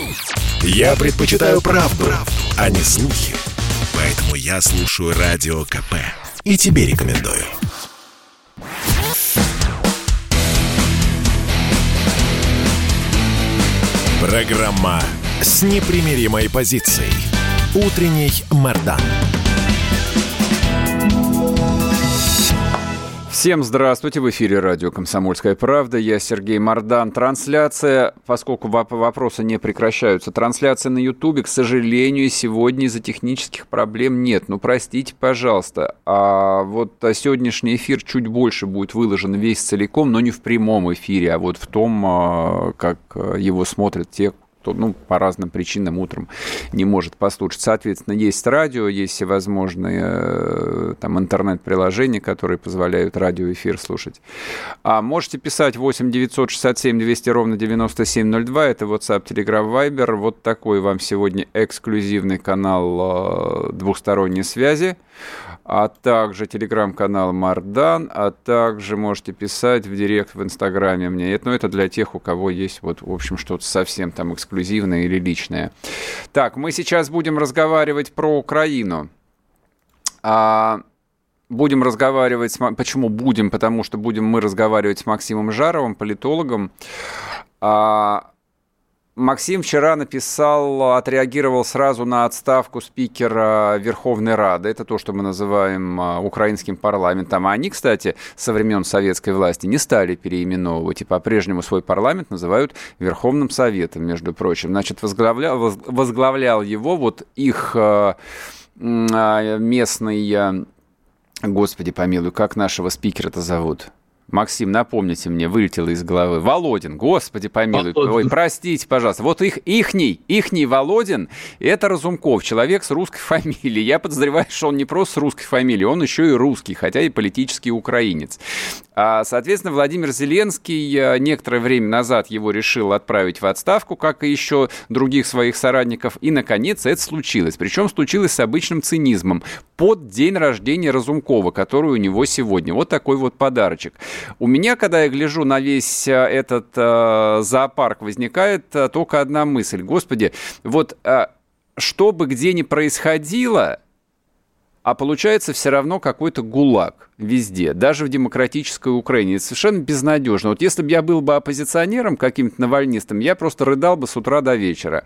Я предпочитаю правду, а не слухи. Поэтому я слушаю Радио КП. И тебе рекомендую. Программа с непримиримой позицией. Утренний Мардан. Всем здравствуйте, в эфире радио «Комсомольская правда», я Сергей Мардан. Трансляция, поскольку вопросы не прекращаются, трансляция на Ютубе, к сожалению, сегодня из-за технических проблем нет. Ну, простите, пожалуйста. А вот сегодняшний эфир чуть больше будет выложен весь целиком, но не в прямом эфире, а вот в том, как его смотрят те, кто, по разным причинам утром не может послушать. Соответственно, есть радио, есть всевозможные интернет-приложения, которые позволяют радиоэфир слушать. Можете писать 8 967 200 ровно 9702. Это WhatsApp, Telegram, Viber. Вот такой вам сегодня эксклюзивный канал двухсторонней связи. А также телеграм-канал Мардан, а также можете писать в директ в Инстаграме мне. Это для тех, у кого есть, в общем, что-то совсем там эксклюзивное или личное. Так, мы сейчас будем разговаривать про Украину. Будем разговаривать Почему будем? Потому что будем мы разговаривать с Максимом Жаровым, политологом. Максим вчера отреагировал сразу на отставку спикера Верховной Рады. Это то, что мы называем украинским парламентом. А они, кстати, со времен советской власти не стали переименовывать. И по-прежнему свой парламент называют Верховным Советом, между прочим. Значит, возглавлял его их местный... Господи помилуй, как нашего спикера-то зовут? Максим, напомните мне, вылетело из головы. Володин, господи помилуй. Ой, простите, пожалуйста. Вот ихний Володин, это Разумков, человек с русской фамилией. Я подозреваю, что он не просто с русской фамилией, он еще и русский, хотя и политический украинец. Соответственно, Владимир Зеленский некоторое время назад его решил отправить в отставку, как и еще других своих соратников. И, наконец, это случилось. Причем случилось с обычным цинизмом. Под день рождения Разумкова, который у него сегодня. Вот такой вот подарочек. У меня, когда я гляжу на весь этот зоопарк, возникает только одна мысль. Господи, что бы где ни происходило, а получается все равно какой-то ГУЛАГ везде, даже в демократической Украине. Это совершенно безнадежно. Вот если бы я был бы оппозиционером, каким-то навальнистом, я просто рыдал бы с утра до вечера.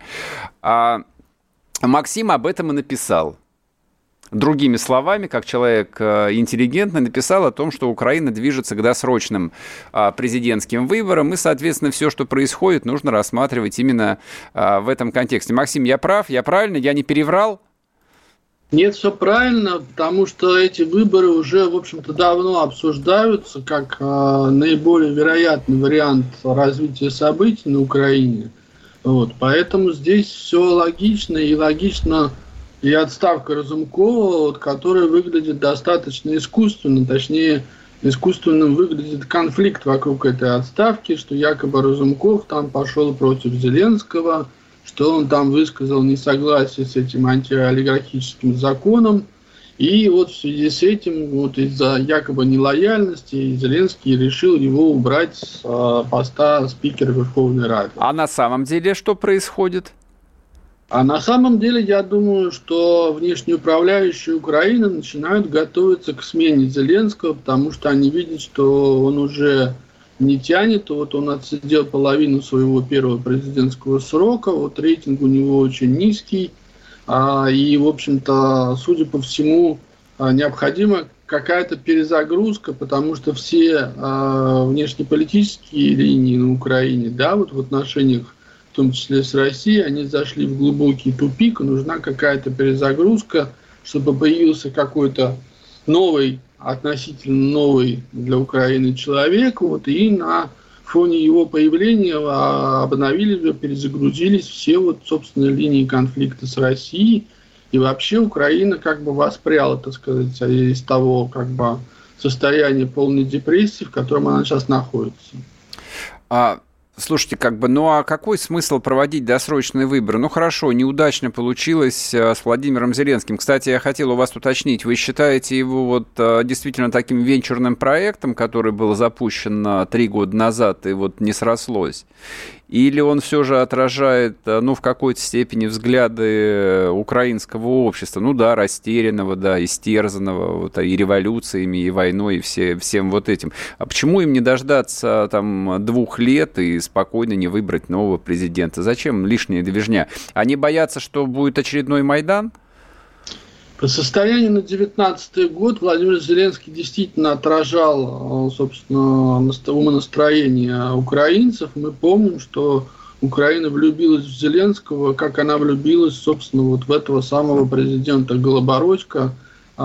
Максим об этом и написал. Другими словами, как человек интеллигентный, написал о том, что Украина движется к досрочным президентским выборам, и, соответственно, все, что происходит, нужно рассматривать именно в этом контексте. Максим, я прав? Я правильно? Я не переврал? Нет, все правильно, потому что эти выборы уже, в общем-то, давно обсуждаются как наиболее вероятный вариант развития событий на Украине. Поэтому здесь все логично, и отставка Разумкова, которая выглядит достаточно искусственно, точнее, искусственным выглядит конфликт вокруг этой отставки, что якобы Разумков там пошел против Зеленского, что он там высказал несогласие с этим антиолигархическим законом. И в связи с этим, из-за якобы нелояльности, Зеленский решил его убрать с поста спикера Верховной Рады. А на самом деле что происходит? А на самом деле, я думаю, что внешнеуправляющие Украины начинают готовиться к смене Зеленского, потому что они видят, что он уже не тянет. Он отсидел половину своего первого президентского срока, рейтинг у него очень низкий. И, в общем-то, судя по всему, необходима какая-то перезагрузка, потому что все внешнеполитические линии на Украине, в отношениях, в том числе с Россией, они зашли в глубокий тупик, и нужна какая-то перезагрузка, чтобы появился какой-то относительно новый для Украины человек, и на фоне его появления обновились, перезагрузились все, собственно, линии конфликта с Россией, и вообще Украина воспряла, так сказать, из того, состояния полной депрессии, в котором она сейчас находится. Слушайте, а какой смысл проводить досрочные выборы? Ну, хорошо, неудачно получилось с Владимиром Зеленским. Кстати, я хотел у вас уточнить, вы считаете его действительно таким венчурным проектом, который был запущен 3 года назад и не срослось? Или он все же отражает, в какой-то степени взгляды украинского общества, растерянного, истерзанного, и революциями, и войной, и всем этим. А почему им не дождаться 2 лет и спокойно не выбрать нового президента? Зачем лишняя движня? Они боятся, что будет очередной Майдан? По состоянию на 2019 год Владимир Зеленский действительно отражал, собственно, умонастроение украинцев. Мы помним, что Украина влюбилась в Зеленского, как она влюбилась, собственно, в этого самого президента Голобородько,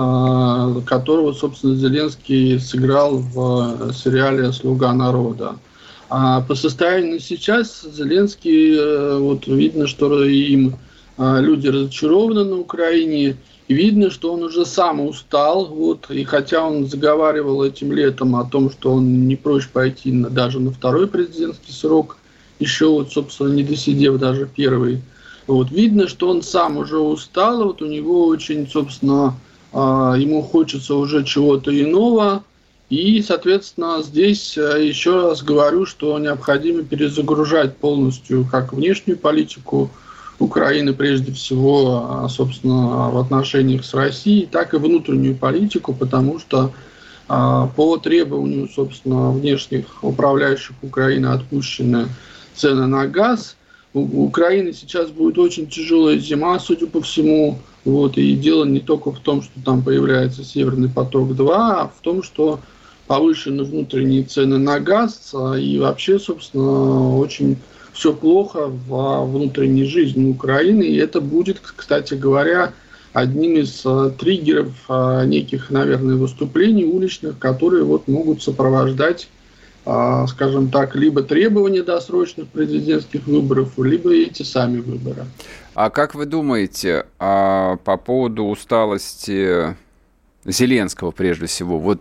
которого, собственно, Зеленский сыграл в сериале «Слуга народа». А по состоянию на сейчас Зеленский, видно, что им люди разочарованы на Украине. Видно, что он уже сам устал, и хотя он заговаривал этим летом о том, что он не прочь пойти даже на 2-й президентский срок, еще, собственно, не досидев даже 1-й. Видно, что он сам уже устал, у него очень, собственно, ему хочется уже чего-то иного, и, соответственно, здесь еще раз говорю, что необходимо перезагружать полностью как внешнюю политику Украины, прежде всего, собственно, в отношениях с Россией, так и внутреннюю политику, потому что по требованию, собственно, внешних управляющих Украины отпущены цены на газ. У Украины сейчас будет очень тяжелая зима, судя по всему. И дело не только в том, что там появляется Северный поток-2, а в том, что повышены внутренние цены на газ, и вообще, собственно, очень все плохо во внутренней жизни Украины, и это будет, кстати говоря, одним из триггеров неких, наверное, выступлений уличных, которые могут сопровождать, скажем так, либо требования досрочных президентских выборов, либо эти сами выборы. А как вы думаете по поводу усталости Зеленского, прежде всего,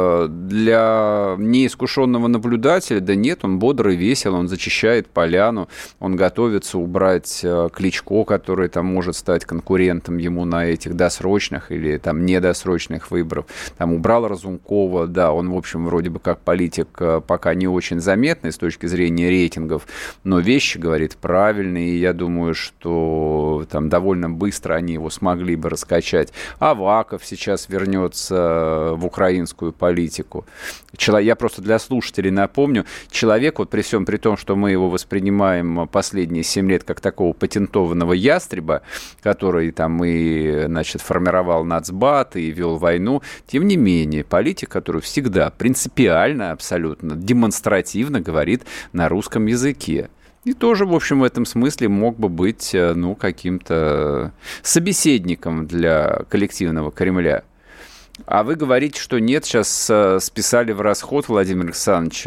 для неискушенного наблюдателя, да нет, он бодрый, весел, он зачищает поляну, он готовится убрать Кличко, который может стать конкурентом ему на этих досрочных или недосрочных выборах, убрал Разумкова, да, он, в общем, вроде бы как политик пока не очень заметный с точки зрения рейтингов, но вещи, говорит, правильные, и я думаю, что довольно быстро они его смогли бы раскачать. Аваков сейчас вернется в украинскую политику. Я просто для слушателей напомню, человек, при всем при том, что мы его воспринимаем последние 7 лет как такого патентованного ястреба, который формировал нацбат и вел войну, тем не менее, политик, который всегда принципиально, абсолютно демонстративно говорит на русском языке. И тоже, в общем, в этом смысле мог бы быть, каким-то собеседником для коллективного Кремля. А вы говорите, что нет, сейчас списали в расход, Владимир Александрович.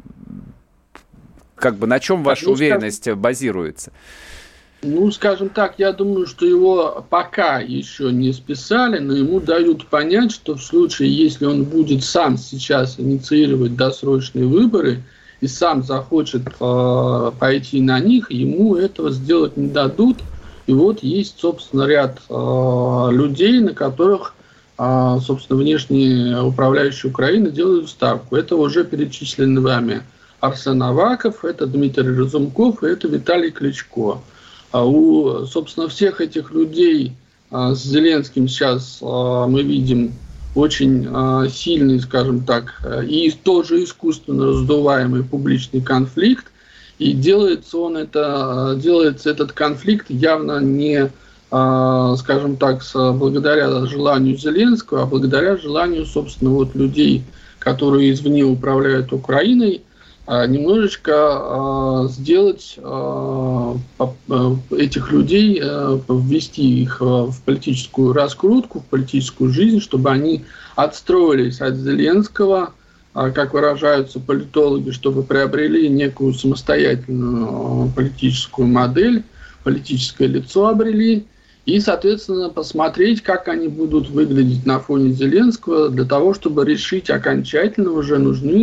На чем ваша уверенность базируется? Скажем так, я думаю, что его пока еще не списали, но ему дают понять, что в случае, если он будет сам сейчас инициировать досрочные выборы и сам захочет пойти на них, ему этого сделать не дадут. И есть, собственно, ряд людей, на которых собственно, внешние управляющие Украины делают ставку. Это уже перечислены вами Арсен Аваков, это Дмитрий Разумков, и это Виталий Кличко. У, собственно, всех этих людей с Зеленским сейчас мы видим очень сильный, скажем так, и тоже искусственно раздуваемый публичный конфликт. И делается этот конфликт явно не, скажем так, благодаря желанию Зеленского, а благодаря желанию, собственно, людей, которые извне управляют Украиной, немножечко сделать этих людей, ввести их в политическую раскрутку, в политическую жизнь, чтобы они отстроились от Зеленского, как выражаются политологи, чтобы приобрели некую самостоятельную политическую модель, политическое лицо обрели, и, соответственно, посмотреть, как они будут выглядеть на фоне Зеленского, для того, чтобы решить окончательно, уже нужны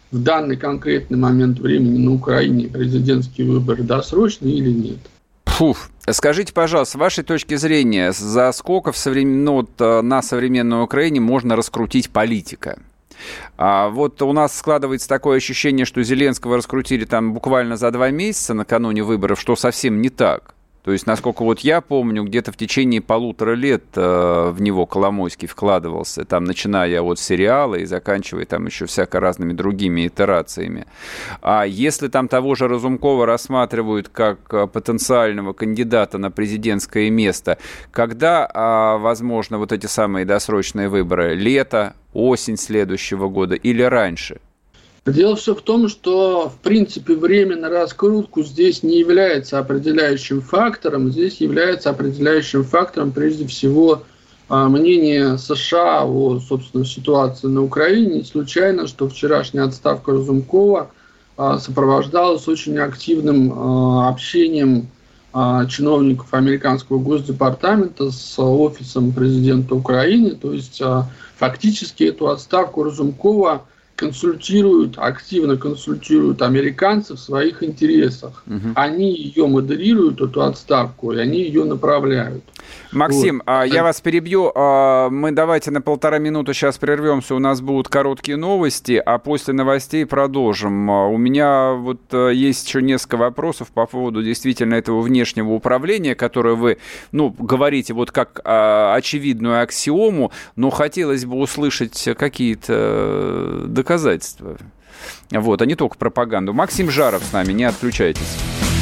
в данный конкретный момент времени на Украине президентские выборы досрочные или нет. Скажите, пожалуйста, с вашей точки зрения, за сколько на современной Украине можно раскрутить политика? Вот у нас складывается такое ощущение, что Зеленского раскрутили там буквально за 2 месяца накануне выборов, что совсем не так. То есть, насколько вот я помню, где-то в течение 1,5 лет в него Коломойский вкладывался, там, начиная от сериала и заканчивая там еще всяко разными другими итерациями. А если там того же Разумкова рассматривают как потенциального кандидата на президентское место, когда, возможно, вот эти самые досрочные выборы? Лето, осень следующего года или раньше? Дело все в том, что, в принципе, время на раскрутку здесь не является определяющим фактором. Здесь является определяющим фактором, прежде всего, мнение США о, собственно, ситуации на Украине. Не случайно, что вчерашняя отставка Разумкова сопровождалась очень активным общением чиновников американского госдепартамента с офисом президента Украины. То есть, фактически, эту отставку Разумкова активно консультируют американцы в своих интересах. Угу. Они ее модерируют, эту отставку, и они ее направляют. Максим, вот. Я вас перебью. Мы давайте на 1,5 минуты сейчас прервемся. У нас будут короткие новости, а после новостей продолжим. У меня вот есть еще несколько вопросов по поводу действительно этого внешнего управления, которое вы, говорите вот как очевидную аксиому, но хотелось бы услышать какие-то доказательства. Вот, а не только пропаганду. Максим Жаров с нами, не отключайтесь.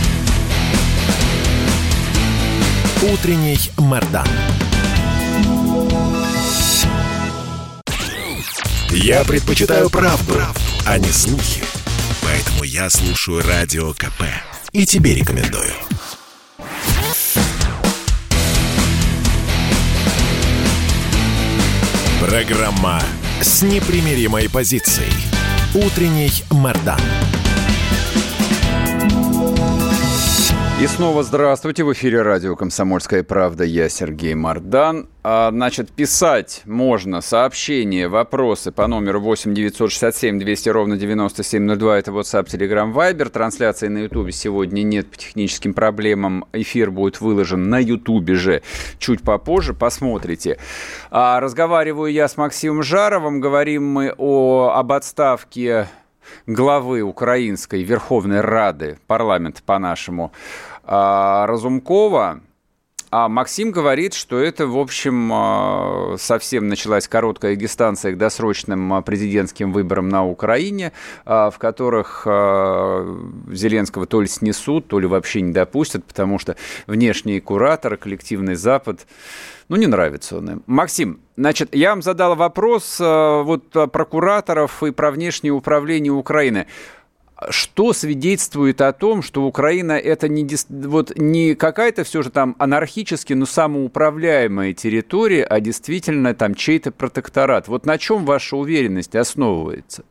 Утренний Мардан. Я предпочитаю правду, а не слухи. Поэтому я слушаю Радио КП. И тебе рекомендую. Программа с непримиримой позицией. Утренний Мардан. И снова здравствуйте. В эфире радио «Комсомольская правда». Я Сергей Мардан. Писать можно сообщения, вопросы по номеру 8 967 200 ровно 9702. Это WhatsApp, Telegram, Viber. Трансляции на Ютубе сегодня нет по техническим проблемам. Эфир будет выложен на Ютубе же чуть попозже. Посмотрите. Разговариваю я с Максимом Жаровым. Говорим мы об отставке главы Украинской Верховной Рады, парламента по-нашему, Разумкова. А Максим говорит, что это, в общем, совсем началась короткая дистанция к досрочным президентским выборам на Украине, в которых Зеленского то ли снесут, то ли вообще не допустят, потому что внешние кураторы, коллективный Запад, не нравится он им. Максим, значит, я вам задал вопрос про кураторов и про внешнее управление Украины. Что свидетельствует о том, что Украина это не какая-то все же там анархически, но самоуправляемая территория, а действительно там чей-то протекторат? Вот на чем ваша уверенность основывается?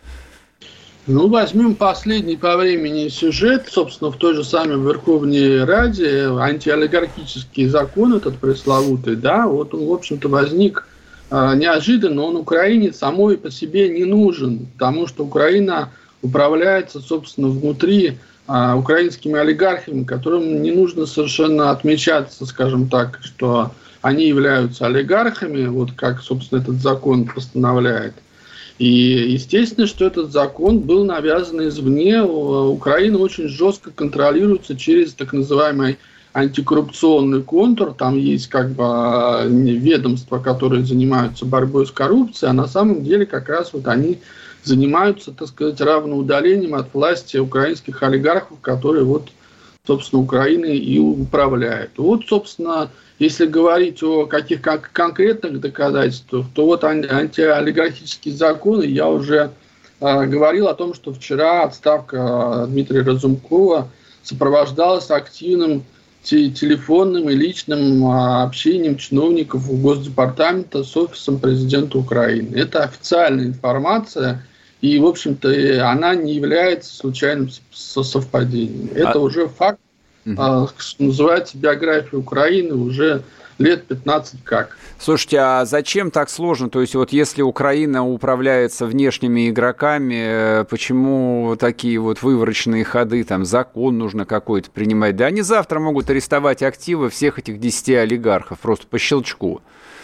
Возьмем последний по времени сюжет, собственно, в той же самой Верховной Раде, антиолигархический закон этот пресловутый, вот он, в общем-то, возник неожиданно, он Украине самой по себе не нужен, потому что Украина управляется, собственно, внутри украинскими олигархами, которым не нужно совершенно отмечаться, скажем так, что они являются олигархами, вот как, собственно, этот закон постановляет. И естественно, что этот закон был навязан извне. Украина очень жестко контролируется через так называемый антикоррупционный контур. Там есть ведомства, которые занимаются борьбой с коррупцией, а на самом деле как раз они занимаются, так сказать, равноудалением от власти украинских олигархов, которые собственно, Украиной и управляют. Собственно, если говорить о каких-то конкретных доказательствах, то антиолигархические законы, я уже говорил о том, что вчера отставка Дмитрия Разумкова сопровождалась активным телефонным и личным общением чиновников Госдепартамента с офисом президента Украины. Это официальная информация, и, в общем-то, она не является случайным совпадением. Это уже факт, называется биография Украины уже лет 15 как. Слушайте, а зачем так сложно? То есть вот если Украина управляется внешними игроками, почему такие вот вывороченные ходы, там закон нужно какой-то принимать? Да они завтра могут арестовать активы всех этих 10 олигархов просто по щелчку.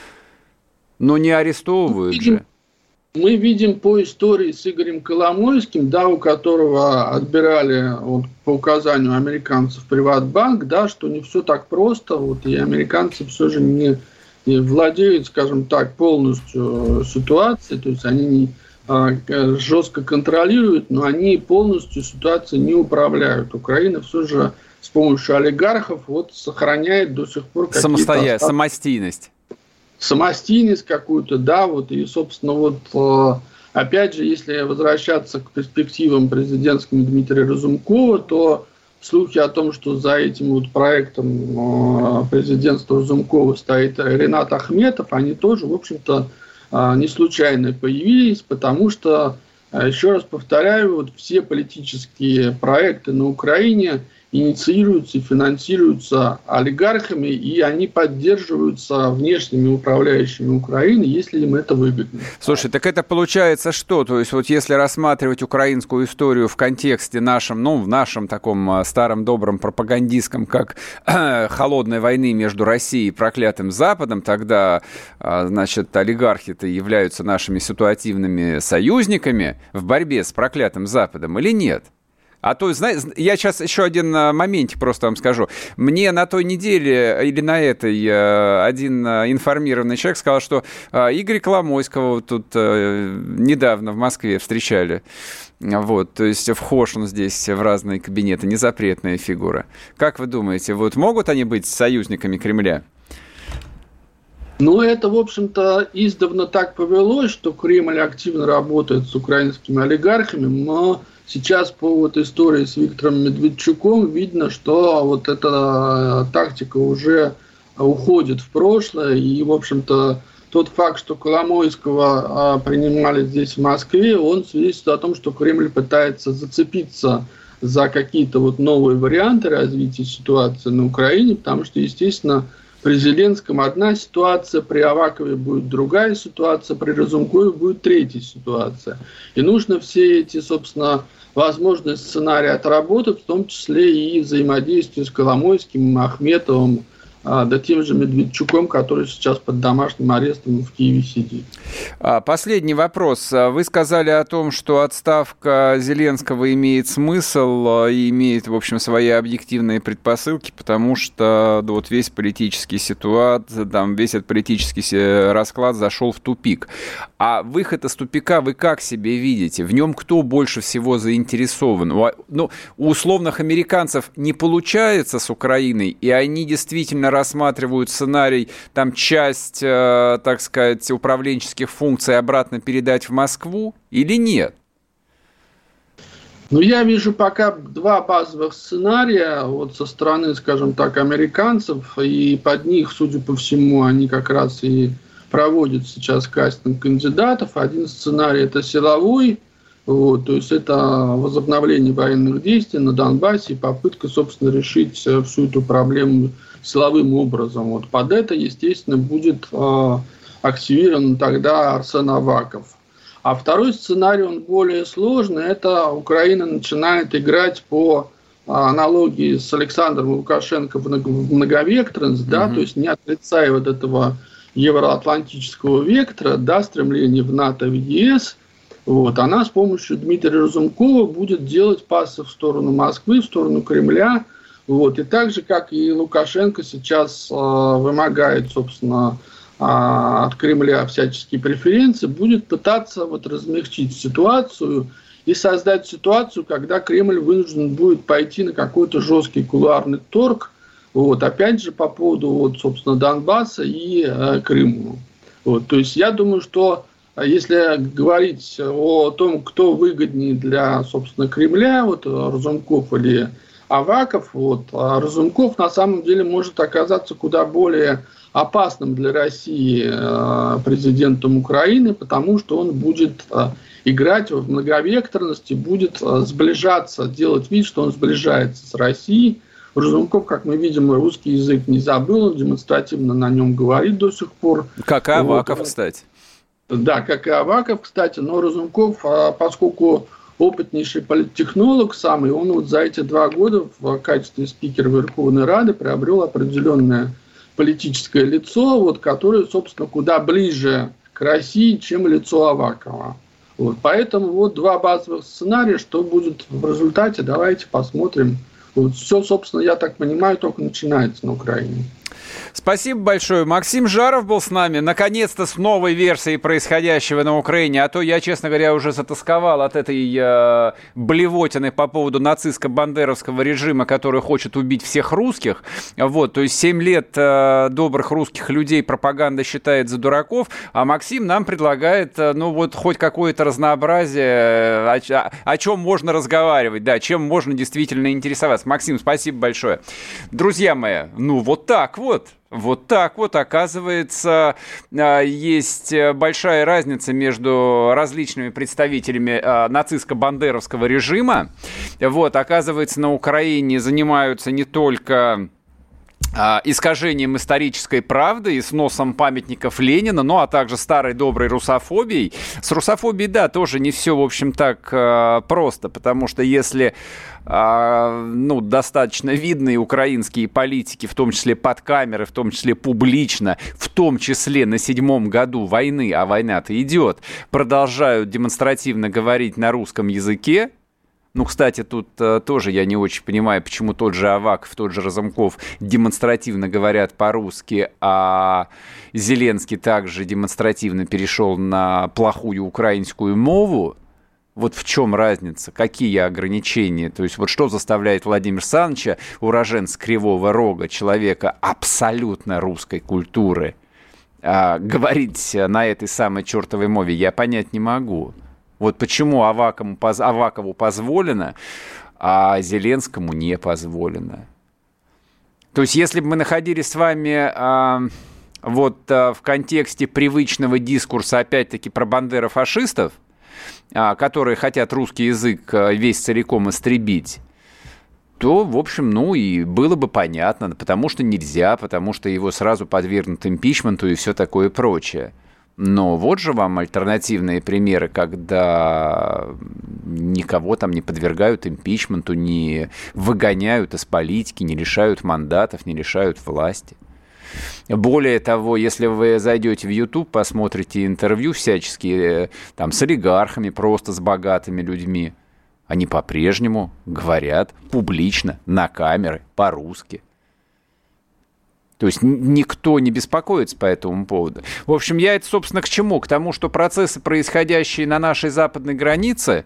Но не арестовывают же. Мы видим по истории с Игорем Коломойским, да, у которого отбирали по указанию американцев Приватбанк, да, что не все так просто, и американцы все же не владеют, скажем так, полностью ситуацией, то есть они не жестко контролируют, но они полностью ситуацией не управляют. Украина все же с помощью олигархов сохраняет до сих пор какие-то... Самостийность. Самостийность какую-то, да, и, собственно, опять же, если возвращаться к перспективам президентским Дмитрия Разумкова, то слухи о том, что за этим проектом президентства Разумкова стоит Ренат Ахметов, они тоже, в общем-то, не случайно появились, потому что, еще раз повторяю, все политические проекты на Украине инициируются и финансируются олигархами, и они поддерживаются внешними управляющими Украины, если им это выгодно. Слушай, так это получается что? То есть если рассматривать украинскую историю в контексте нашем, в нашем таком старом добром пропагандистском, как холодной войны между Россией и проклятым Западом, тогда, олигархи-то являются нашими ситуативными союзниками в борьбе с проклятым Западом или нет? А то, знаете, я сейчас еще один моментик просто вам скажу. Мне на той неделе или на этой один информированный человек сказал, что Игоря Коломойского тут недавно в Москве встречали. То есть вхож он здесь в разные кабинеты, незапретная фигура. Как вы думаете, могут они быть союзниками Кремля? Это, в общем-то, издавна так повелось, что Кремль активно работает с украинскими олигархами, но сейчас по истории с Виктором Медведчуком видно, что эта тактика уже уходит в прошлое, и, в общем-то, тот факт, что Коломойского принимали здесь, в Москве, он свидетельствует о том, что Кремль пытается зацепиться за какие-то новые варианты развития ситуации на Украине, потому что, естественно, при Зеленском одна ситуация, при Авакове будет другая ситуация, при Разумкове будет третья ситуация. И нужно все эти, собственно, возможные сценарии отработать, в том числе и взаимодействие с Коломойским, Ахметовым, да тем же Медведчуком, который сейчас под домашним арестом в Киеве сидит. Последний вопрос. Вы сказали о том, что отставка Зеленского имеет смысл и имеет, в общем, свои объективные предпосылки, потому что весь политический весь этот политический расклад зашел в тупик. А выход из тупика вы как себе видите? В нем кто больше всего заинтересован? У условных американцев не получается с Украиной, и они действительно рассматривают сценарий, часть, так сказать, управленческих функций обратно передать в Москву или нет? Я вижу пока два базовых сценария со стороны, скажем так, американцев, и под них, судя по всему, они как раз и проводят сейчас кастинг кандидатов. Один сценарий – это силовой, то есть это возобновление военных действий на Донбассе и попытка, собственно, решить всю эту проблему силовым образом. Под это, естественно, будет активирован тогда Арсен Аваков. А второй сценарий, он более сложный, это Украина начинает играть по аналогии с Александром Лукашенко в многовекторность, то есть не отрицая этого евроатлантического вектора, стремление в НАТО, в ЕС, она с помощью Дмитрия Разумкова будет делать пасы в сторону Москвы, в сторону Кремля. И так же, как и Лукашенко сейчас вымогает, собственно, от Кремля всяческие преференции, будет пытаться размягчить ситуацию и создать ситуацию, когда Кремль вынужден будет пойти на какой-то жесткий кулуарный торг, опять же, по поводу, собственно, Донбасса и Крыма. То есть я думаю, что если говорить о том, кто выгоднее для, собственно, Кремля, Разумков или Аваков, Разумков на самом деле может оказаться куда более опасным для России президентом Украины, потому что он будет играть в многовекторности, будет сближаться, делать вид, что он сближается с Россией, Разумков, как мы видим, русский язык не забыл, он демонстративно на нем говорит до сих пор. Как и Аваков, кстати. Да, как и Аваков, кстати, но Разумков, поскольку опытнейший политтехнолог самый, он вот за эти 2 года в качестве спикера Верховной Рады приобрел определенное политическое лицо, вот, которое, собственно, куда ближе к России, чем лицо Авакова. Вот, поэтому вот 2 базовых сценария, что будет в результате, давайте посмотрим. Вот, все, собственно, я так понимаю, только начинается на Украине. Спасибо большое. Максим Жаров был с нами. Наконец-то с новой версией происходящего на Украине. А то я, честно говоря, уже затасковал от этой блевотины по поводу нацистско-бандеровского режима, который хочет убить всех русских. Вот, то есть 7 лет добрых русских людей пропаганда считает за дураков, а Максим нам предлагает, ну вот, хоть какое-то разнообразие, о чем можно разговаривать, да, чем можно действительно интересоваться. Максим, спасибо большое. Друзья мои, ну вот так вот. Вот так вот, оказывается, есть большая разница между различными представителями нацистско-бандеровского режима. Вот, оказывается, на Украине занимаются не только искажением исторической правды и сносом памятников Ленина, ну, а также старой доброй русофобией. С русофобией, да, тоже не все, в общем, так просто, потому что если достаточно видные украинские политики, в том числе под камеры, в том числе публично, в том числе на 7-м году войны, а война-то идет, продолжают демонстративно говорить на русском языке. Ну, кстати, тут тоже я не очень понимаю, почему тот же Аваков, тот же Разумков демонстративно говорят по-русски, а Зеленский также демонстративно перешел на плохую украинскую мову. Вот в чем разница, какие ограничения? То есть вот что заставляет Владимира Александровича, уроженца Кривого Рога, человека абсолютно русской культуры, говорить на этой самой чертовой мове, я понять не могу. Вот почему Авакову позволено, а Зеленскому не позволено. То есть если бы мы находились с вами в контексте привычного дискурса, опять-таки, про бандеро-фашистов, которые хотят русский язык весь целиком истребить, то, в общем, и было бы понятно, потому что нельзя, потому что его сразу подвергнут импичменту и все такое прочее. Но вот же вам альтернативные примеры, когда никого там не подвергают импичменту, не выгоняют из политики, не лишают мандатов, не лишают власти. Более того, если вы зайдете в YouTube, посмотрите интервью всяческие там с олигархами, просто с богатыми людьми, они по-прежнему говорят публично, на камеры, по-русски. То есть никто не беспокоится по этому поводу. В общем, я это, собственно, к чему? К тому, что процессы, происходящие на нашей западной границе,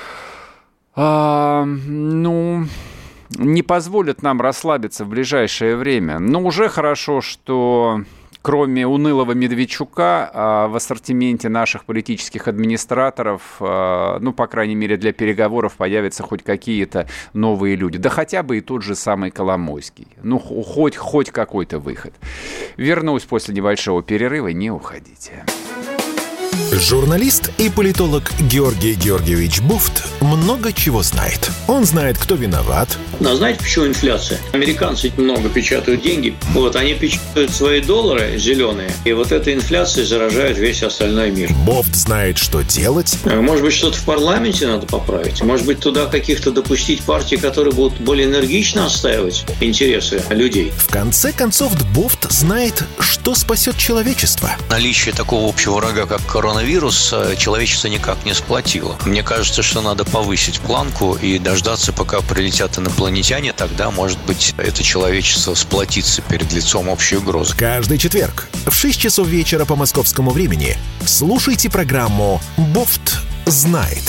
не позволят нам расслабиться в ближайшее время. Но уже хорошо, что кроме унылого Медведчука в ассортименте наших политических администраторов, по крайней мере, для переговоров появятся хоть какие-то новые люди. Да хотя бы и тот же самый Коломойский. Хоть какой-то выход. Вернусь после небольшого перерыва, не уходите. Журналист и политолог Георгий Георгиевич Бофт много чего знает. Он знает, кто виноват. Но знаете, почему инфляция? Американцы много печатают деньги. Они печатают свои доллары зеленые. И вот эта инфляция заражает весь остальной мир. Бофт знает, что делать. Может быть, что-то в парламенте надо поправить. Может быть, туда каких-то допустить партий, которые будут более энергично отстаивать интересы людей. В конце концов, Бофт знает, что спасет человечество. Наличие такого общего врага, как коронавирус, человечество никак не сплотило. Мне кажется, что надо повысить планку и дождаться, пока прилетят инопланетяне. Тогда, может быть, это человечество сплотится перед лицом общей угрозы. Каждый четверг в 6 часов вечера по московскому времени слушайте программу «Бофт знает».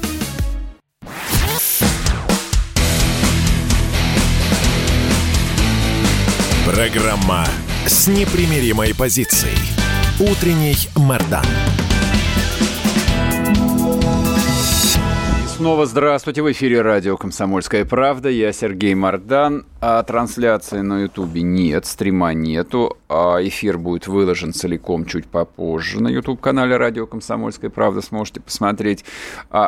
Программа с непримиримой позицией. Утренний Мардан. Снова здравствуйте. В эфире радио «Комсомольская правда». Я Сергей Мардан. Трансляции на Ютубе нет, стрима нету. Эфир будет выложен целиком чуть попозже на Ютуб-канале радио «Комсомольская правда». Сможете посмотреть.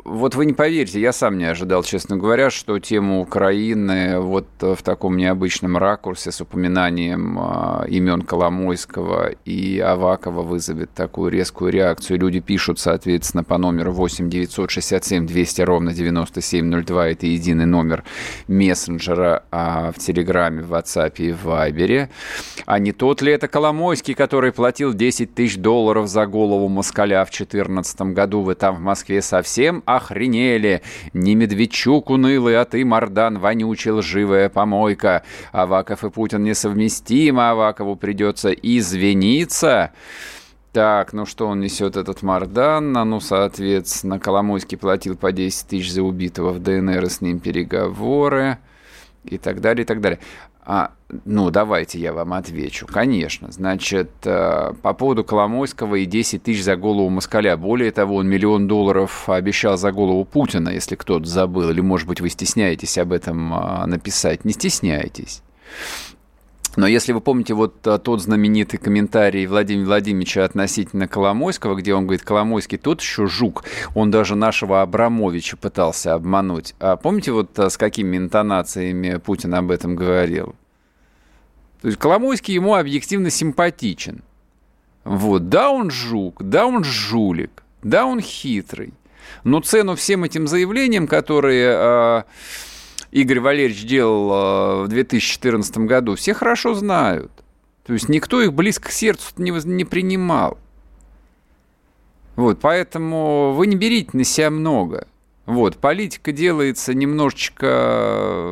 вот вы не поверите, я сам не ожидал, честно говоря, что тему Украины вот в таком необычном ракурсе с упоминанием имен Коломойского и Авакова вызовет такую резкую реакцию. Люди пишут, соответственно, по номеру 8 967 200 ровно 9702. Это единый номер мессенджера в Телеграме, в WhatsApp и в Вайбере. А не тот ли это Коломойский, который платил $10 тысяч за голову москаля в 2014 году? Вы там в Москве совсем охренели? Не Медведчук унылый, а ты, Мардан, вонючий, лживая помойка. Аваков и Путин несовместимы, Авакову придется извиниться. Так, ну что он несет, этот Мардан? Ну, соответственно, Коломойский платил по 10 тысяч за убитого в ДНР, и с ним переговоры. И так далее, и так далее. Ну, давайте я вам отвечу. Конечно. Значит, по поводу Коломойского и 10 тысяч за голову москаля. Более того, он $1 миллион обещал за голову Путина, если кто-то забыл. Или, может быть, вы стесняетесь об этом написать. Не стесняйтесь. Но если вы помните вот тот знаменитый комментарий Владимира Владимировича относительно Коломойского, где он говорит, Коломойский тот еще жук, он даже нашего Абрамовича пытался обмануть. А помните вот с какими интонациями Путин об этом говорил? То есть Коломойский ему объективно симпатичен. Вот. Да, он жук, да, он жулик, да, он хитрый. Но цену всем этим заявлениям, которые... Игорь Валерьевич делал в 2014 году, все хорошо знают. То есть никто их близко к сердцу не принимал. Вот, поэтому вы не берите на себя много. Вот, политика делается немножечко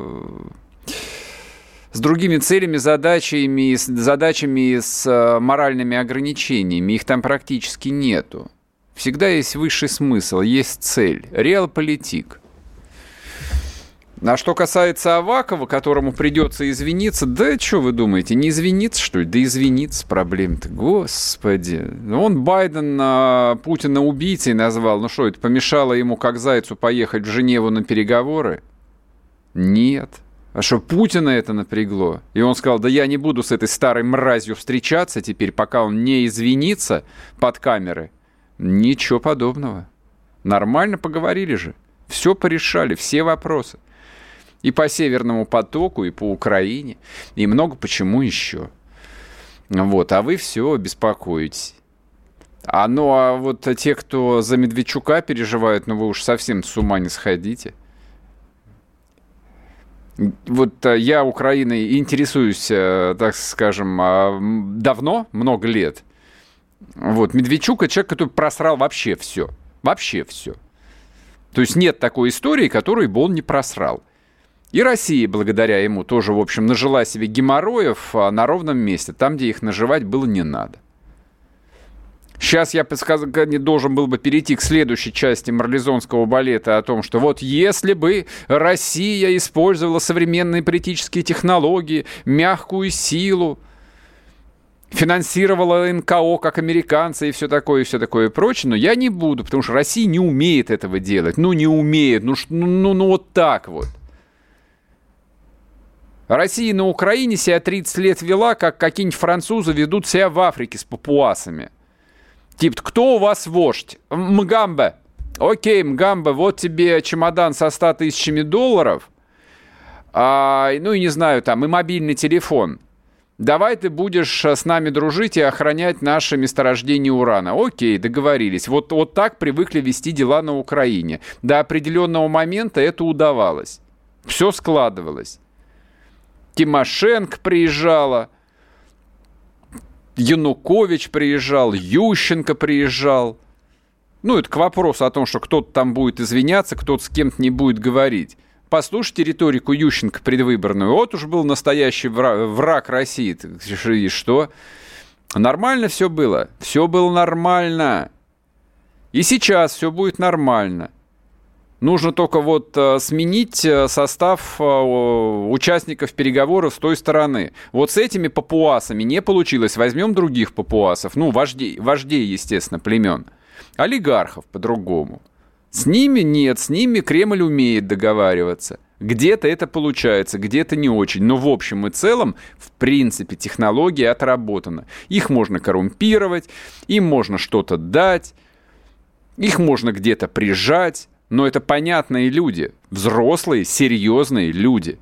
с другими целями, задачами и с моральными ограничениями. Их там практически нету. Всегда есть высший смысл, есть цель. Реалполитик. А что касается Авакова, которому придется извиниться, да что вы думаете, не извиниться, что ли? Да извиниться, проблем-то, господи. Он Байден Путина убийцей назвал, ну что, это помешало ему как зайцу поехать в Женеву на переговоры? Нет. А что, Путина это напрягло? И он сказал, да я не буду с этой старой мразью встречаться теперь, пока он не извинится под камеры. Ничего подобного. Нормально поговорили же. Все порешали, все вопросы. И по Северному потоку, и по Украине, и много почему еще. Вот, а вы все беспокоитесь. А вот те, кто за Медведчука переживают, вы уж совсем с ума не сходите. Вот я Украиной интересуюсь, так скажем, давно, много лет. Вот, Медведчук — это человек, который просрал вообще все. Вообще все. То есть нет такой истории, которую бы он не просрал. И Россия, благодаря ему, тоже, в общем, нажила себе геморроев на ровном месте, там, где их наживать было не надо. Сейчас я не должен был бы перейти к следующей части марлезонского балета о том, что вот если бы Россия использовала современные политические технологии, мягкую силу, финансировала НКО, как американцы, и все такое и прочее, но я не буду, потому что Россия не умеет этого делать. Ну, не умеет, ну вот так вот. Россия на Украине себя 30 лет вела, как какие-нибудь французы ведут себя в Африке с папуасами. Типа, кто у вас вождь? Мгамбе. Окей, Мгамбе, вот тебе чемодан со $100 тысячами, ну и не знаю, там, и мобильный телефон. Давай ты будешь с нами дружить и охранять наше месторождение урана. Окей, договорились. Вот так привыкли вести дела на Украине. До определенного момента это удавалось. Все складывалось. Тимошенко приезжала, Янукович приезжал, Ющенко приезжал. Ну, это к вопросу о том, что кто-то там будет извиняться, кто-то с кем-то не будет говорить. Послушайте риторику Ющенко предвыборную. Вот уж был настоящий враг России. И что? Нормально все было? Все было нормально. И сейчас все будет нормально. Нужно только вот сменить состав участников переговоров с той стороны. Вот с этими папуасами не получилось. Возьмем других папуасов. Ну, вождей, естественно, племен. Олигархов по-другому. С ними нет, с ними Кремль умеет договариваться. Где-то это получается, где-то не очень. Но в общем и целом, в принципе, технология отработана. Их можно коррумпировать, им можно что-то дать, их можно где-то прижать. Но это понятные люди, взрослые, серьезные люди.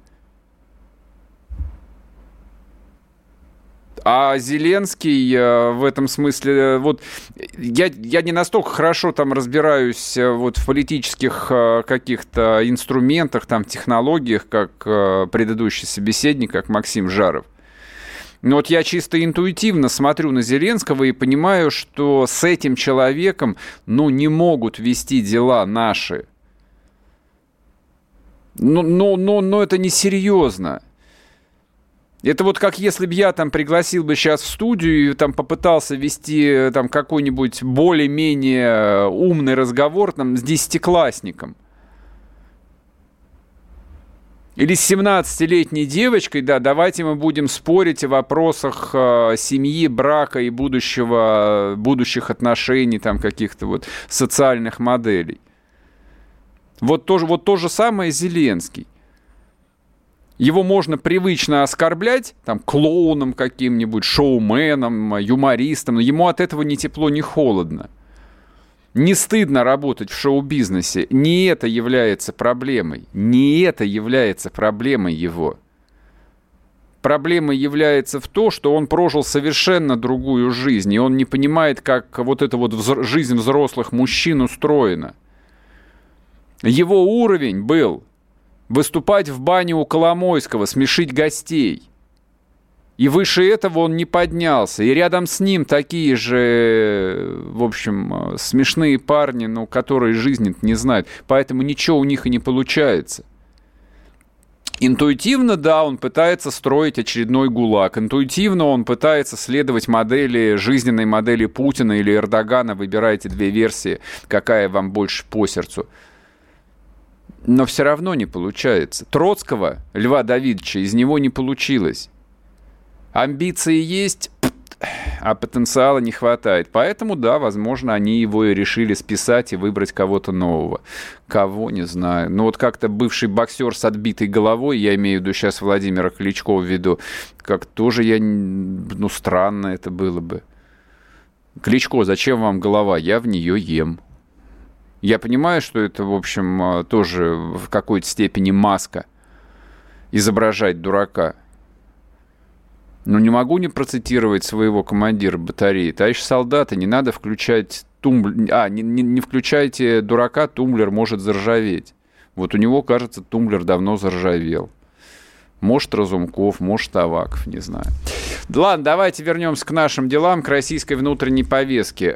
А Зеленский в этом смысле, вот я не настолько хорошо там разбираюсь вот в политических каких-то инструментах, там, технологиях, как предыдущий собеседник, как Максим Жаров. Но вот я чисто интуитивно смотрю на Зеленского и понимаю, что с этим человеком, не могут вести дела наши. Но это несерьезно. Это вот как если бы я там пригласил бы сейчас в студию и там попытался вести там какой-нибудь более-менее умный разговор там с 10-классником. Или с 17-летней девочкой, да, давайте мы будем спорить о вопросах семьи, брака и будущих отношений, там каких-то вот социальных моделей. Вот то же самое Зеленский. Его можно привычно оскорблять, там, клоуном каким-нибудь, шоуменом, юмористом, но ему от этого ни тепло, ни холодно. Не стыдно работать в шоу-бизнесе. Не это является проблемой. Не это является проблемой его. Проблемой является в том, что он прожил совершенно другую жизнь, и он не понимает, как вот эта вот жизнь взрослых мужчин устроена. Его уровень был выступать в бане у Коломойского, смешить гостей. И выше этого он не поднялся. И рядом с ним такие же, в общем, смешные парни, которые жизни не знают. Поэтому ничего у них и не получается. Интуитивно, да, он пытается строить очередной ГУЛАГ. Интуитивно он пытается следовать жизненной модели Путина или Эрдогана. Выбирайте две версии, какая вам больше по сердцу. Но все равно не получается. Троцкого, Льва Давидовича, из него не получилось. Амбиции есть, а потенциала не хватает. Поэтому, да, возможно, они его и решили списать и выбрать кого-то нового. Кого, не знаю. Но вот как-то бывший боксер с отбитой головой, я имею в виду сейчас Владимира Кличко в виду, как тоже странно это было бы. Кличко, зачем вам голова? Я в нее ем. Я понимаю, что это, в общем, тоже в какой-то степени маска. Изображать дурака. Но не могу не процитировать своего командира батареи. Товарищ солдаты, не надо включать тумблер. Не включайте дурака, тумблер может заржаветь. Вот у него, кажется, тумблер давно заржавел. Может, Разумков, может, Аваков, не знаю. Ладно, давайте вернемся к нашим делам, к российской внутренней повестке.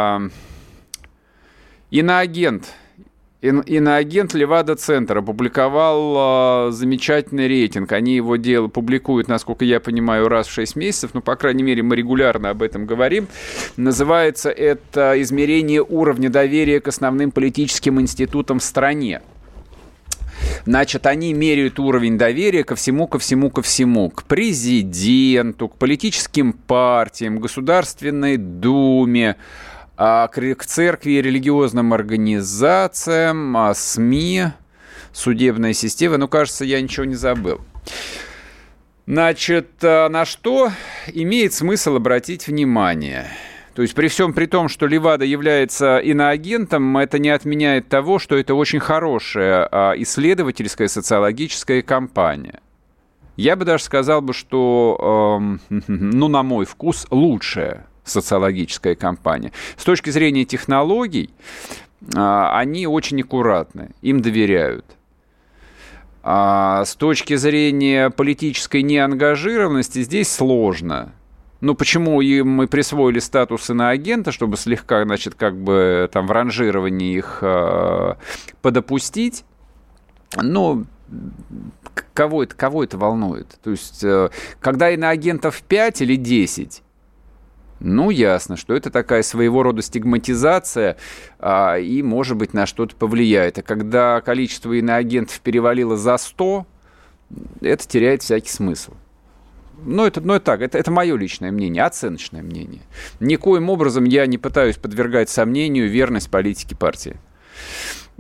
Иноагент Левада-Центр опубликовал замечательный рейтинг. Они его публикуют, насколько я понимаю, раз в 6 месяцев. По крайней мере, мы регулярно об этом говорим. Называется это «Измерение уровня доверия к основным политическим институтам в стране». Значит, они меряют уровень доверия ко всему. К президенту, к политическим партиям, Государственной Думе, к церкви и религиозным организациям, СМИ, судебная система. Кажется, я ничего не забыл. Значит, на что имеет смысл обратить внимание? То есть при том, что Левада является иноагентом, это не отменяет того, что это очень хорошая исследовательская социологическая кампания. Я бы даже сказал, что, на мой вкус, лучшая социологическая кампания. С точки зрения технологий, они очень аккуратны, им доверяют. С точки зрения политической неангажированности здесь сложно. Почему им мы присвоили статус иноагента, чтобы слегка, в ранжировании их подопустить? Кого это волнует? То есть, когда иноагентов 5 или 10, ясно, что это такая своего рода стигматизация и, может быть, на что-то повлияет. А когда количество иноагентов перевалило за 100, это теряет всякий смысл. Это мое личное мнение, оценочное мнение. Никоим образом я не пытаюсь подвергать сомнению верность политики партии.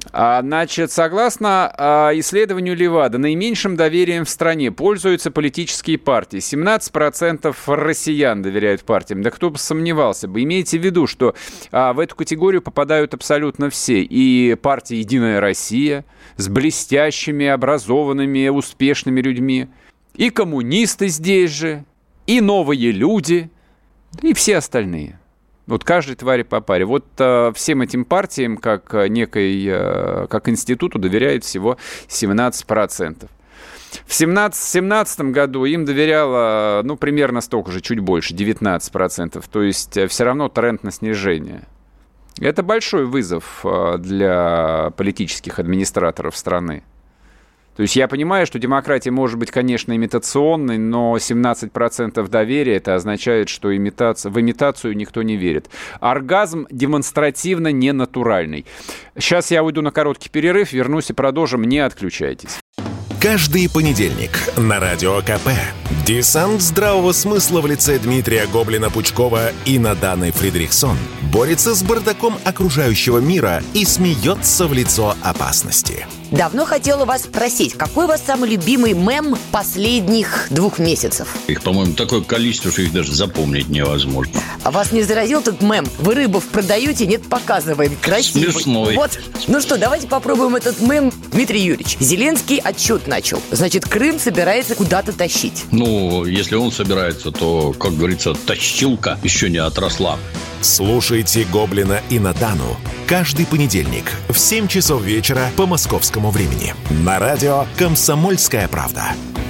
Значит, согласно исследованию Левада, наименьшим доверием в стране пользуются политические партии. 17% россиян доверяют партиям. Да кто бы сомневался бы. Имейте в виду, что в эту категорию попадают абсолютно все. И партия «Единая Россия» с блестящими, образованными, успешными людьми. И коммунисты здесь же, и новые люди, и все остальные. Вот каждой твари по паре. Вот всем этим партиям, как институту, доверяет всего 17%. В 2017 году им доверяло, примерно столько же, чуть больше, 19%. То есть все равно тренд на снижение. Это большой вызов для политических администраторов страны. То есть я понимаю, что демократия может быть, конечно, имитационной, но 17% доверия, это означает, что в имитацию никто не верит. Оргазм демонстративно ненатуральный. Сейчас я уйду на короткий перерыв, вернусь и продолжим. Не отключайтесь. Каждый понедельник на Радио КП десант здравого смысла в лице Дмитрия Гоблина-Пучкова и Наданы Фридрихсон борется с бардаком окружающего мира и смеется в лицо опасности. Давно хотела вас спросить, какой у вас самый любимый мем последних 2 месяцев? Их, по-моему, такое количество, что их даже запомнить невозможно. А вас не заразил этот мем? Вы рыбу продаете, нет, показываем. Красивый. Смешной. Вот. Ну что, давайте попробуем этот мем. Дмитрий Юрьевич, Зеленский отчет начал. Значит, Крым собирается куда-то тащить. Ну, если он собирается, то, как говорится, тащилка еще не отросла. Слушайте Гоблина и Надану каждый понедельник в 7 часов вечера по московскому времени на радио «Комсомольская правда».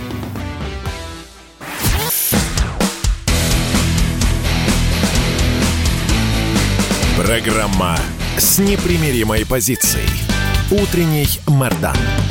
Программа с непримиримой позицией. Утренний Мардан.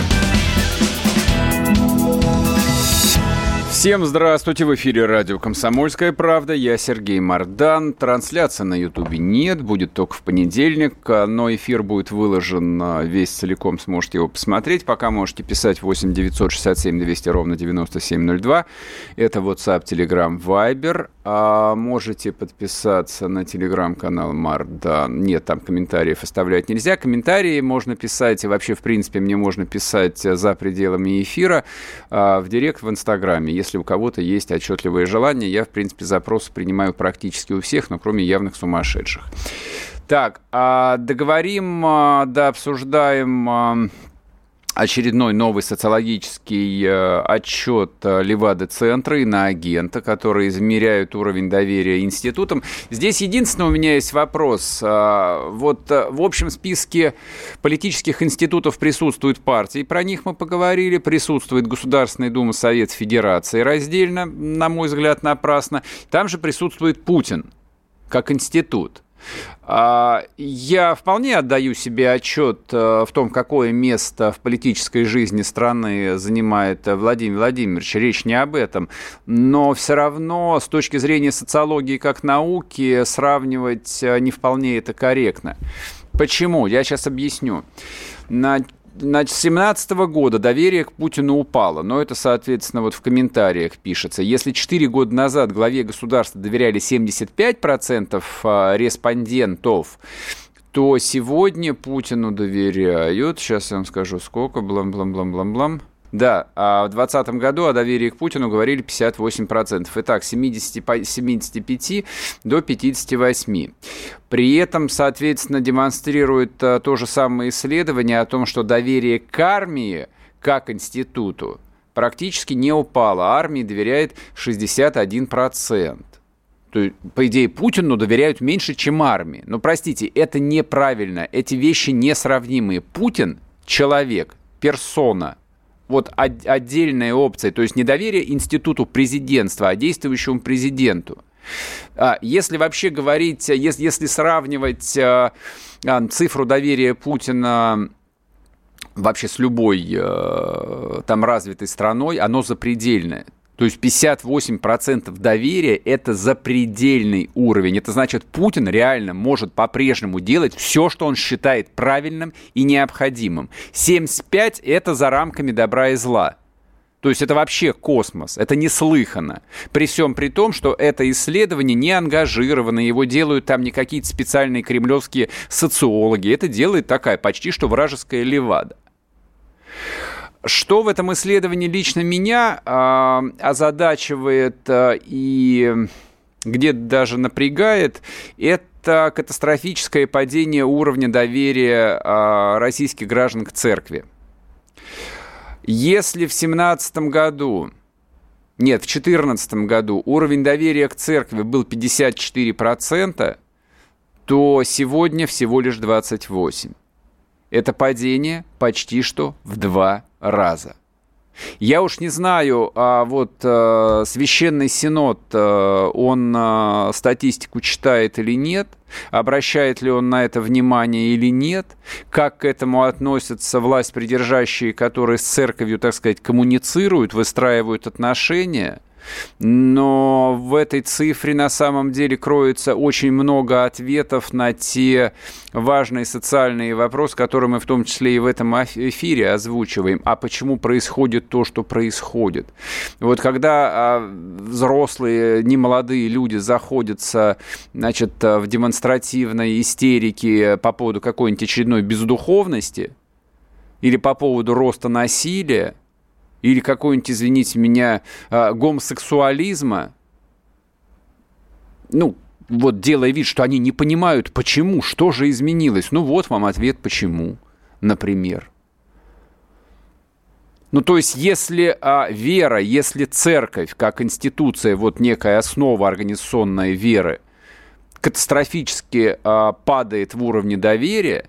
Всем здравствуйте, в эфире радио «Комсомольская правда», я Сергей Мардан. Трансляции на Ютубе нет, будет только в понедельник, но эфир будет выложен весь целиком, сможете его посмотреть. Пока можете писать 8 967 200 ровно 9702, это WhatsApp, Telegram, Viber. Можете подписаться на телеграм-канал Мардан. Нет, там комментариев оставлять нельзя. Комментарии можно писать, и вообще, в принципе, мне можно писать за пределами эфира в директ в Инстаграме. Если у кого-то есть отчетливое желание, я, в принципе, запросы принимаю практически у всех, но кроме явных сумасшедших. Так, договорим, обсуждаем очередной новый социологический отчет Левада-центра, иноагента, который измеряют уровень доверия институтам. Здесь единственное у меня есть вопрос. Вот в общем списке политических институтов присутствуют партии, про них мы поговорили, присутствует Государственная Дума, Совет Федерации раздельно, на мой взгляд, напрасно. Там же присутствует Путин как институт. Я вполне отдаю себе отчет в том, какое место в политической жизни страны занимает Владимир Владимирович. Речь не об этом. Но все равно с точки зрения социологии как науки сравнивать не вполне это корректно. Почему? Я сейчас объясню. С 2017 года доверие к Путину упало, но это, соответственно, вот в комментариях пишется. Если 4 года назад главе государства доверяли 75% респондентов, то сегодня Путину доверяют, сейчас я вам скажу сколько, блам-блам-блам-блам-блам. Да, а в 2020 году о доверии к Путину говорили 58%. Итак, с 75 до 58%. При этом, соответственно, демонстрирует то же самое исследование о том, что доверие к армии как институту практически не упало. Армии доверяет 61%. То есть, по идее, Путину доверяют меньше, чем армии. Но, простите, это неправильно. Эти вещи несравнимые. Путин – человек, персона. Вот отдельная опция, то есть недоверие институту президентства, а действующему президенту. Если вообще говорить, если сравнивать цифру доверия Путина вообще с любой там развитой страной, оно запредельное. То есть 58% доверия – это запредельный уровень. Это значит, Путин реально может по-прежнему делать все, что он считает правильным и необходимым. 75% – это за рамками добра и зла. То То есть это вообще космос, это неслыханно. При всем при том, что это исследование не ангажировано, его делают там не какие-то специальные кремлевские социологи, это делает такая почти что вражеская левада. Что в этом исследовании лично меня озадачивает и где-то даже напрягает, это катастрофическое падение уровня доверия российских граждан к церкви. Если в 2017 году, нет, в 2014 году уровень доверия к церкви был 54%, то сегодня всего лишь 28%. Это падение почти что в 2 раза. Я уж не знаю, Священный Синод, он статистику читает или нет, обращает ли он на это внимание или нет, как к этому относятся власть придержащие, которые с церковью, так сказать, коммуницируют, выстраивают отношения. Но в этой цифре на самом деле кроется очень много ответов на те важные социальные вопросы, которые мы в том числе и в этом эфире озвучиваем. А почему происходит то, что происходит? Вот когда взрослые, немолодые люди заходятся, значит, в демонстративной истерике по поводу какой-нибудь очередной бездуховности или по поводу роста насилия, или какой-нибудь, извините меня, гомосексуализма, делая вид, что они не понимают, почему, что же изменилось. Вот вам ответ, почему, например. То есть, если вера, если церковь, как институция, некая основа организационной веры, катастрофически падает в уровне доверия,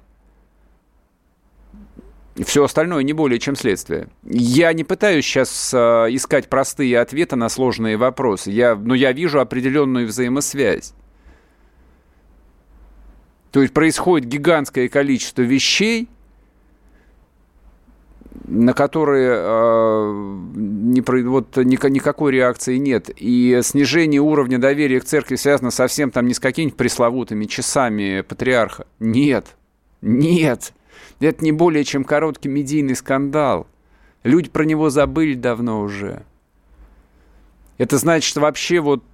все остальное не более чем следствие. Я не пытаюсь сейчас искать простые ответы на сложные вопросы, но я вижу определенную взаимосвязь. То есть происходит гигантское количество вещей, на которые никакой реакции нет. И снижение уровня доверия к церкви связано совсем не с какими-нибудь пресловутыми часами патриарха. Нет. Это не более чем короткий медийный скандал. Люди про него забыли давно уже. Это значит, что вообще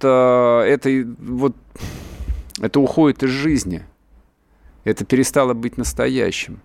это уходит из жизни. Это перестало быть настоящим.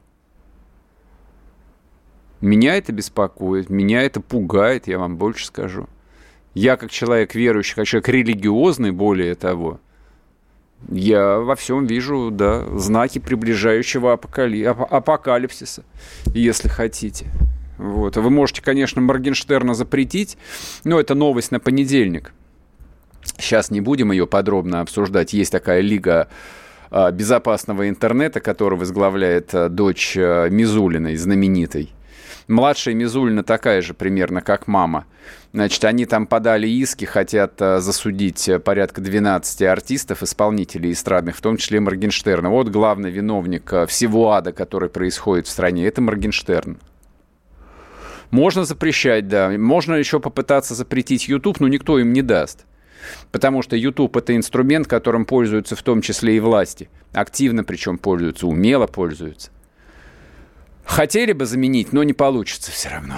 Меня это беспокоит, меня это пугает, я вам больше скажу. Я как человек верующий, как человек религиозный, более того, я во всем вижу, знаки приближающего апокалипсиса, если хотите. Вы можете, конечно, Моргенштерна запретить, но это новость на понедельник. Сейчас не будем ее подробно обсуждать. Есть такая лига безопасного интернета, которую возглавляет дочь Мизулиной, знаменитой. Младшая Мизулина такая же примерно, как мама. Значит, они там подали иски, хотят засудить порядка 12 артистов, исполнителей эстрадных, в том числе Моргенштерна. Главный виновник всего ада, который происходит в стране, это Моргенштерн. Можно запрещать, да. Можно еще попытаться запретить YouTube, но никто им не даст. Потому что YouTube – это инструмент, которым пользуются в том числе и власти. Активно причем пользуются, умело пользуются. Хотели бы заменить, но не получится все равно.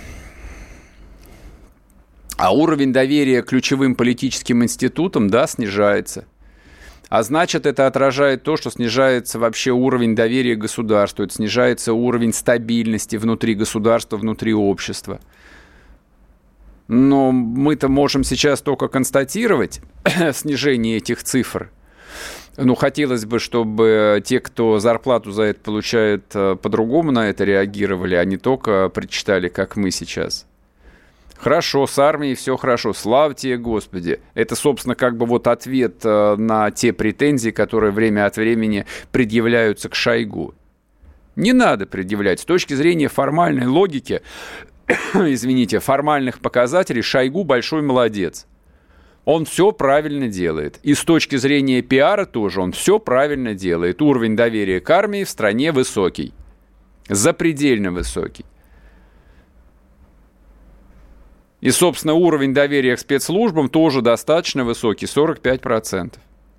А уровень доверия к ключевым политическим институтам, снижается. А значит, это отражает то, что снижается вообще уровень доверия к государству, это снижается уровень стабильности внутри государства, внутри общества. Но мы-то можем сейчас только констатировать снижение этих цифр. Хотелось бы, чтобы те, кто зарплату за это получают, по-другому на это реагировали, а не только причитали, как мы сейчас. Хорошо, с армией все хорошо, слава тебе, Господи. Это, собственно, ответ на те претензии, которые время от времени предъявляются к Шойгу. Не надо предъявлять. С точки зрения формальной логики, формальных показателей, Шойгу большой молодец. Он все правильно делает. И с точки зрения пиара тоже он все правильно делает. Уровень доверия к армии в стране высокий. Запредельно высокий. И, собственно, уровень доверия к спецслужбам тоже достаточно высокий, 45%.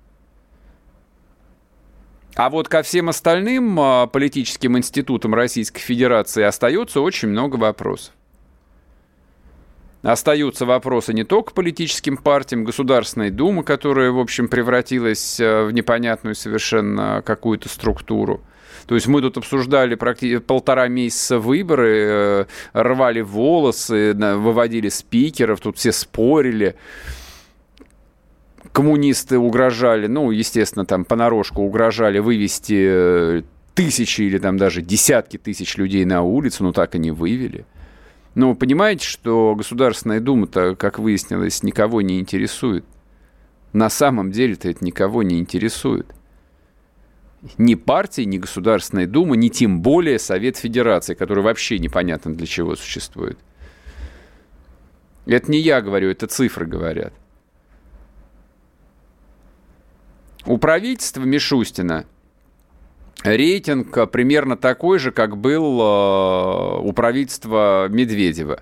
А ко всем остальным политическим институтам Российской Федерации остается очень много вопросов. Остаются вопросы не только политическим партиям, Государственной Думы, которая, в общем, превратилась в непонятную совершенно какую-то структуру. То есть мы тут обсуждали практически 1,5 месяца выборы, рвали волосы, выводили спикеров, тут все спорили. Коммунисты угрожали, естественно, там понарошку угрожали вывести тысячи или там даже десятки тысяч людей на улицу, но так и не вывели. Но понимаете, что Государственная Дума-то, как выяснилось, никого не интересует. На самом деле-то это никого не интересует. Ни партии, ни Государственная Дума, ни тем более Совет Федерации, который вообще непонятно для чего существует. Это не я говорю, это цифры говорят. У правительства Мишустина рейтинг примерно такой же, как был у правительства Медведева.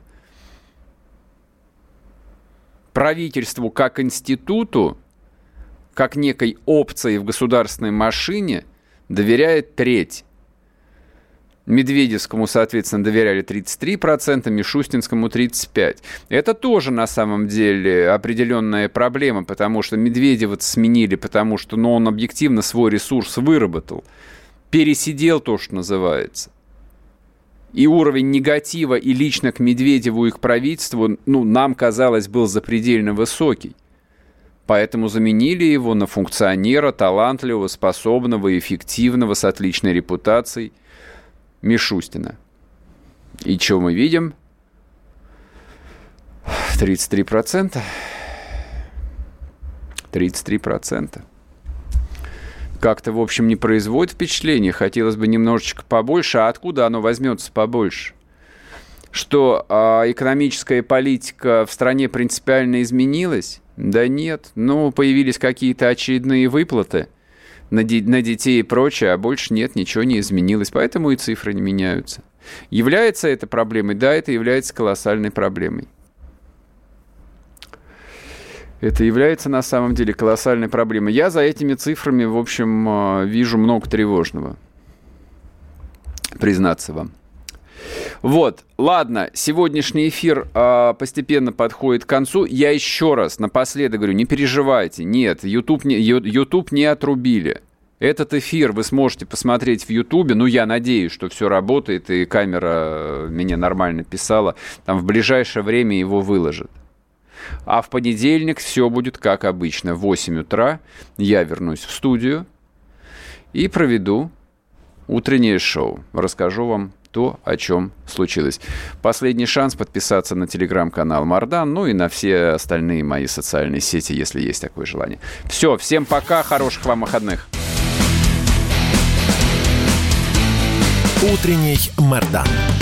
Правительству как институту, как некой опции в государственной машине доверяет треть. Медведевскому, соответственно, доверяли 33%, Мишустинскому 35%. Это тоже, на самом деле, определенная проблема, потому что Медведева сменили, потому что он объективно свой ресурс выработал. Пересидел то, что называется. И уровень негатива и лично к Медведеву и к правительству, нам казалось, был запредельно высокий. Поэтому заменили его на функционера, талантливого, способного, эффективного, с отличной репутацией Мишустина. И что мы видим? 33%. 33%. Как-то, в общем, не производит впечатление. Хотелось бы немножечко побольше. А откуда оно возьмется побольше? Что экономическая политика в стране принципиально изменилась? Да нет. Появились какие-то очередные выплаты на детей и прочее, а больше нет, ничего не изменилось. Поэтому и цифры не меняются. Является это проблемой? Да, это является колоссальной проблемой. Это является на самом деле колоссальной проблемой. Я за этими цифрами, в общем, вижу много тревожного. Признаться вам. Вот, ладно, сегодняшний эфир постепенно подходит к концу. Я еще раз напоследок говорю, не переживайте. Нет, YouTube не отрубили. Этот эфир вы сможете посмотреть в YouTube. Я надеюсь, что все работает, и камера меня нормально писала. Там в ближайшее время его выложат. А в понедельник все будет как обычно. В 8 утра я вернусь в студию и проведу утреннее шоу. Расскажу вам то, о чем случилось. Последний шанс подписаться на телеграм-канал Мардан, и на все остальные мои социальные сети, если есть такое желание. Все, всем пока, хороших вам выходных. Утренний Мардан.